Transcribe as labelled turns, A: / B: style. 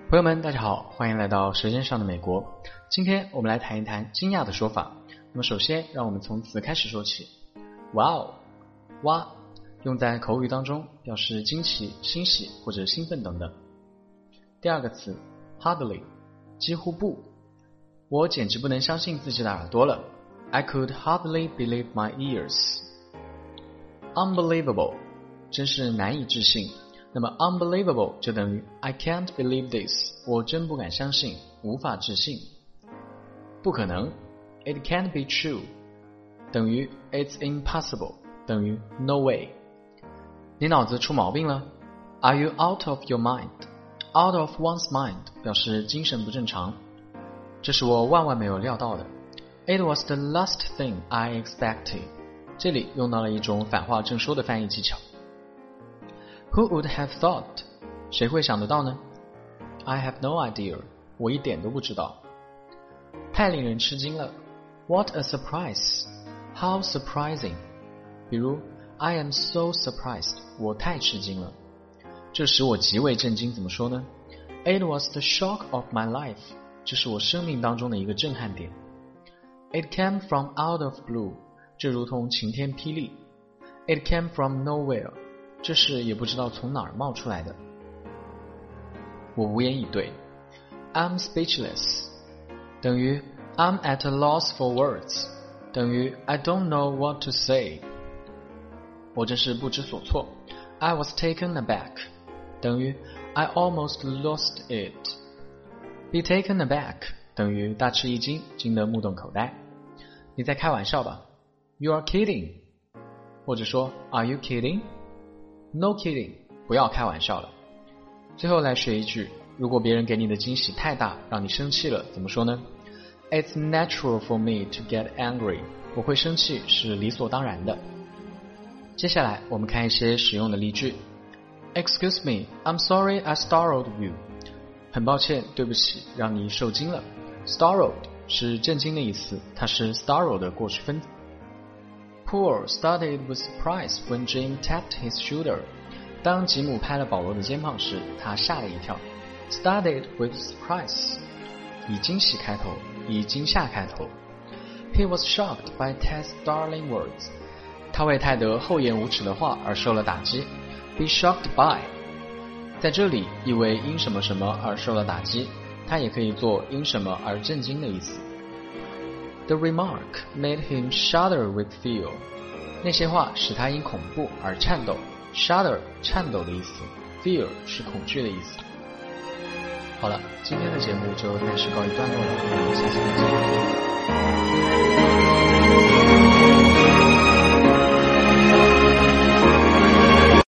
A: 朋友们大家好，欢迎来到舌尖上的美国。今天我们来谈一谈惊讶的说法。那么首先让我们从词开始说起。哇哦，哇，用在口语当中表示惊奇、欣喜或者兴奋等等。第二个词 hardly， 几乎不，我简直不能相信自己的耳朵了。 I could hardly believe my ears。 Unbelievable， 真是难以置信。那么 unbelievable 就等于 I can't believe this， 我真不敢相信，无法置信。不可能 It can't be true， 等于 It's impossible， 等于 No way。 你脑子出毛病了？ Are you out of your mind？ Out of one's mind 表示精神不正常。这是我万万没有料到的。 It was the last thing I expected。 这里用到了一种反话正说的翻译技巧。Who would have thought？ 谁会想得到呢？ I have no idea， 我一点都不知道。太令人吃惊了。 What a surprise！ How surprising！ 比如 I am so surprised， 我太吃惊了。这使我极为震惊，怎么说呢？ It was the shock of my life， 这是我生命当中的一个震撼点。It came from out of blue， 这如同晴天霹雳。It came from nowhere，这事也不知道从哪儿冒出来的。我无言以对。 I'm speechless 等于 I'm at a loss for words， 等于 I don't know what to say。 我真是不知所措。 I was taken aback 等于 I almost lost it。 Be taken aback 等于大吃一惊，惊得目瞪口呆。你在开玩笑吧？ You are kidding， 或者说 Are you kidding？No kidding， 不要开玩笑了。最后来学一句，如果别人给你的惊喜太大，让你生气了，怎么说呢？ It's natural for me to get angry， 我会生气是理所当然的。接下来我们看一些实用的例句。 Excuse me, I'm sorry I startled you。 很抱歉，对不起，让你受惊了。 Startled 是震惊的意思，它是 startle 的过去分子。Paul started with surprise when Jim tapped his shoulder。 当吉姆拍了保罗的肩膀时，他吓了一跳。 Started with surprise， 以惊喜开头，以惊吓开头。 He was shocked by Ted's startling words。 他为泰德厚颜无耻的话而受了打击。 Be shocked by， 在这里意为因什么什么而受了打击，它也可以做因什么而震惊的意思。The remark made him shudder with fear。 那些话使他因恐怖而颤抖。 Shudder 颤抖的意思， fear 是恐惧的意思。好了，今天的节目就暂时告一段落了，我们下期再见。